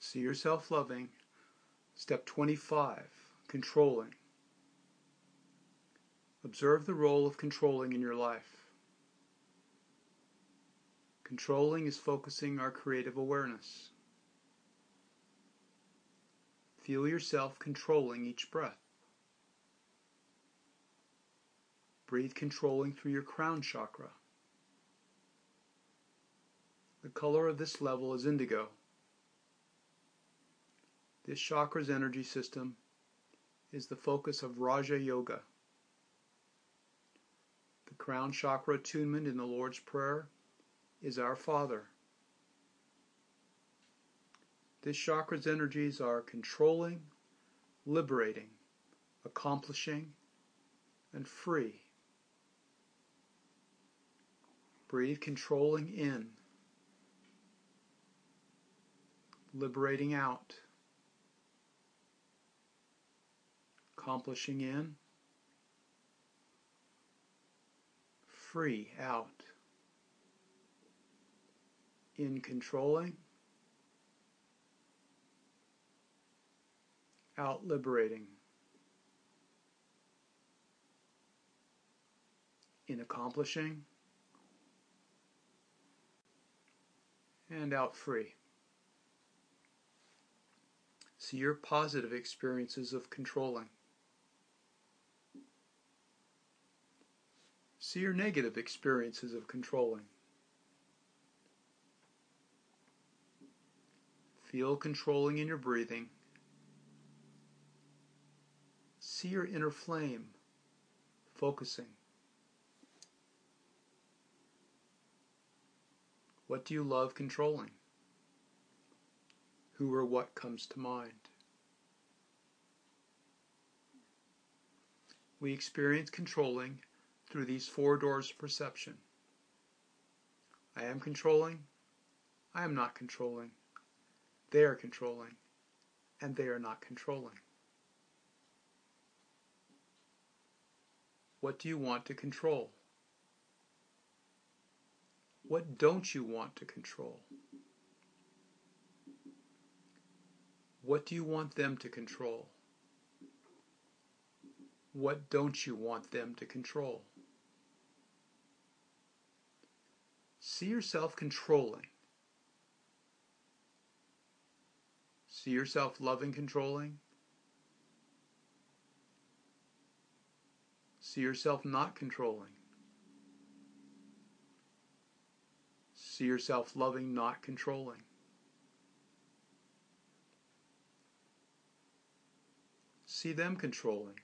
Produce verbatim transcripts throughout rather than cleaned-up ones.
See yourself loving. Step twenty-five, controlling. Observe the role of controlling in your life. Controlling is focusing our creative awareness. Feel yourself controlling each breath. Breathe controlling through your crown chakra. The color of this level is indigo. This chakra's energy system is the focus of Raja Yoga. The crown chakra attunement in the Lord's Prayer is Our Father. This chakra's energies are controlling, liberating, accomplishing, and free. Breathe controlling in, liberating out, accomplishing in, free out. In controlling, out liberating. In accomplishing, and out free. See your positive experiences of controlling. See your negative experiences of controlling. Feel controlling in your breathing. See your inner flame focusing. What do you love controlling? Who or what comes to mind? We experience controlling through these four doors of perception. I am controlling. I am not controlling. They are controlling. And they are not controlling. What do you want to control? What don't you want to control? What do you want them to control? What don't you want them to control? See yourself controlling. See yourself loving controlling. See yourself not controlling. See yourself loving, not controlling. See them controlling.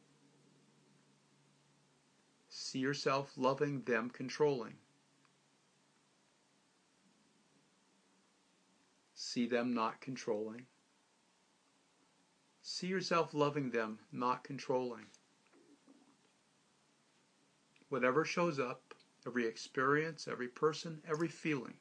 See yourself loving, them controlling. See them not controlling. See yourself loving them, not controlling. Whatever shows up, every experience, every person, every feeling,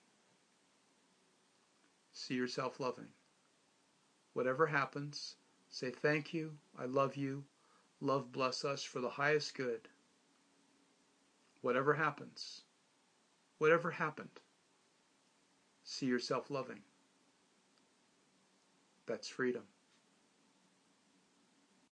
see yourself loving. Whatever happens, say thank you, I love you, love bless us for the highest good. Whatever happens, whatever happened, see yourself loving. That's freedom.